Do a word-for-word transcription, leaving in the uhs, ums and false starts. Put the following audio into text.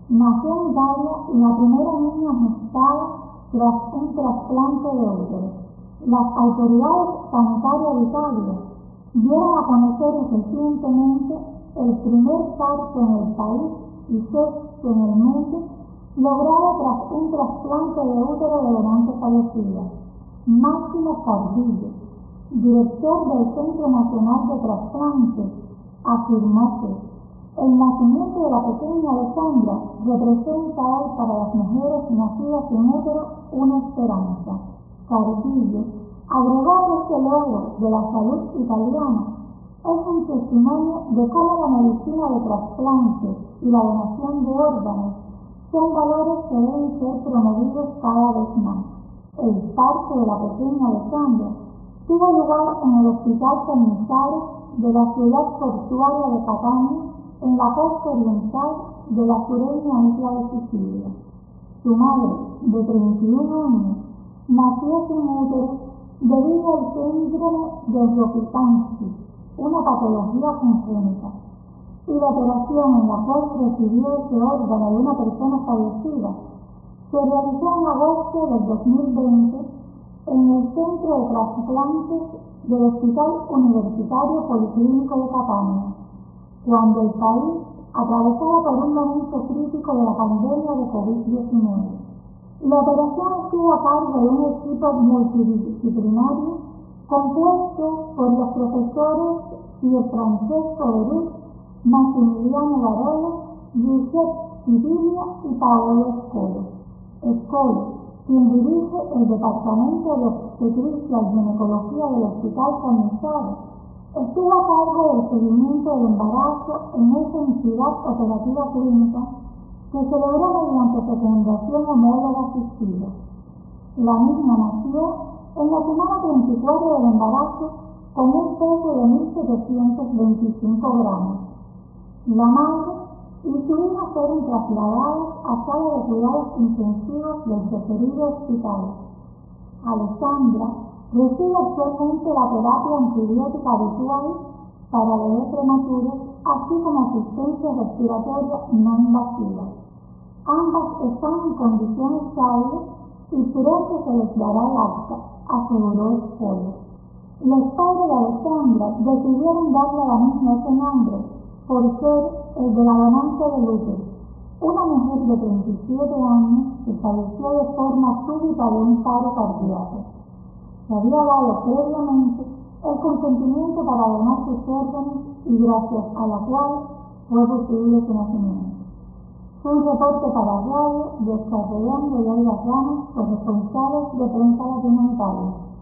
Nació en Italia y la primera niña gestada tras un trasplante de útero. Las autoridades sanitarias de Italia dieron a conocer recientemente el primer parto en el país y sexto en el mundo, logrado tras un trasplante de útero de donante fallecida. Máximo Cardillo, director del Centro Nacional de Trasplantes, afirmó que el nacimiento de la pequeña Alessandra representa hoy para las mujeres nacidas sin útero una esperanza. Cardillo agregó que este logro de la salud italiana es un testimonio de cómo la medicina de trasplantes y la donación de órganos son valores que deben ser promovidos cada vez más. El parto de la pequeña Alessandra tuvo lugar en el Hospital Canizares de la ciudad portuaria de Catania, en la costa oriental de la sureña isla de Sicilia. Su madre, de treinta y un años, nació sin útero debido al síndrome de Rokitansky, una patología congénita, y la operación en la cual recibió ese órgano de una persona fallecida se realizó en agosto del dos mil veinte en el Centro de Trasplantes del Hospital Universitario Policlínico de Catania, cuando el país atravesaba por un momento crítico de la pandemia de COVID diecinueve. La operación estuvo a cargo de un equipo multidisciplinario compuesto por los profesores Pier Francesco Beruc, Massimiliano Barolo, Giuseppe Sibilia y Paolo Escolo. Escolo, quien dirige el Departamento de Obstetricia y Ginecología del Hospital Canizares, estuvo a cargo del seguimiento del embarazo en esa entidad operativa clínica que se logró mediante fecundación homóloga asistida. La misma nació en la semana treinta y cuatro del embarazo con un peso de mil setecientos veinticinco gramos. La madre y su hija fueron trasladados a sala de cuidados intensivos del referido hospital. Alessandra recibe actualmente la terapia antibiótica habitual para bebés prematuros, así como asistencia respiratoria no invasiva. Ambas están en condiciones estables y pronto se les dará el alta, aseguró Escolo. Los padres de Alessandra decidieron darle a la niña ese nombre por ser el de la donante del útero, una mujer de treinta y siete años que falleció de forma súbita de un paro cardíaco. Se había dado previamente el consentimiento para donar sus órganos y gracias a la cual fue posible su nacimiento. Fue un reporte para radio de Oscar Redondo y Olga Ramos, corresponsales de Prensa Latinoamericana.